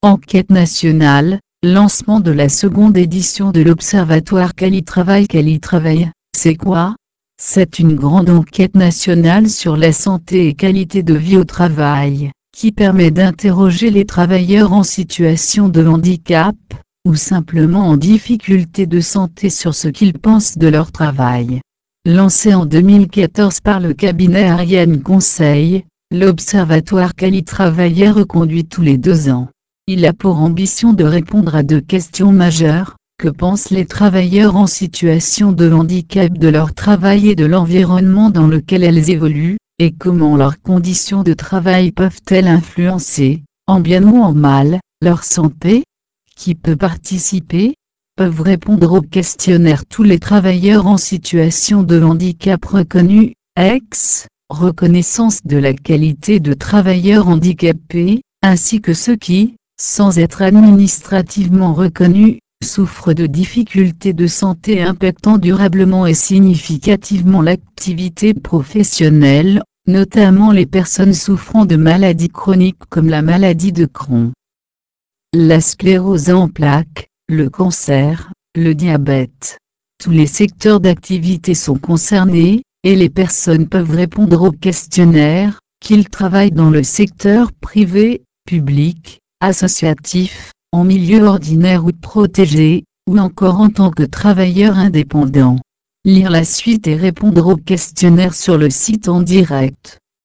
Enquête nationale, lancement de la seconde édition de l'Observatoire Qualitravail. Qualitravail, c'est quoi? C'est une grande enquête nationale sur la santé et qualité de vie au travail, qui permet d'interroger les travailleurs en situation de handicap, ou simplement en difficulté de santé sur ce qu'ils pensent de leur travail. Lancé en 2014 par le cabinet Ariane Conseil, l'Observatoire Qualitravail est reconduit tous les 2 ans. Il a pour ambition de répondre à 2 questions majeures. Que pensent les travailleurs en situation de handicap de leur travail et de l'environnement dans lequel elles évoluent, et comment leurs conditions de travail peuvent-elles influencer, en bien ou en mal, leur santé? Qui peut participer? Peuvent répondre au questionnaire tous les travailleurs en situation de handicap reconnus, reconnaissance de la qualité de travailleur handicapé, ainsi que ceux qui, sans être administrativement reconnus, souffrent de difficultés de santé impactant durablement et significativement l'activité professionnelle, notamment les personnes souffrant de maladies chroniques comme la maladie de Crohn, la sclérose en plaques, le cancer, le diabète. Tous les secteurs d'activité sont concernés, et les personnes peuvent répondre au questionnaire, qu'ils travaillent dans le secteur privé, public, associatif, en milieu ordinaire ou protégé, ou encore en tant que travailleur indépendant. Lire la suite et répondre au questionnaire sur le site en direct.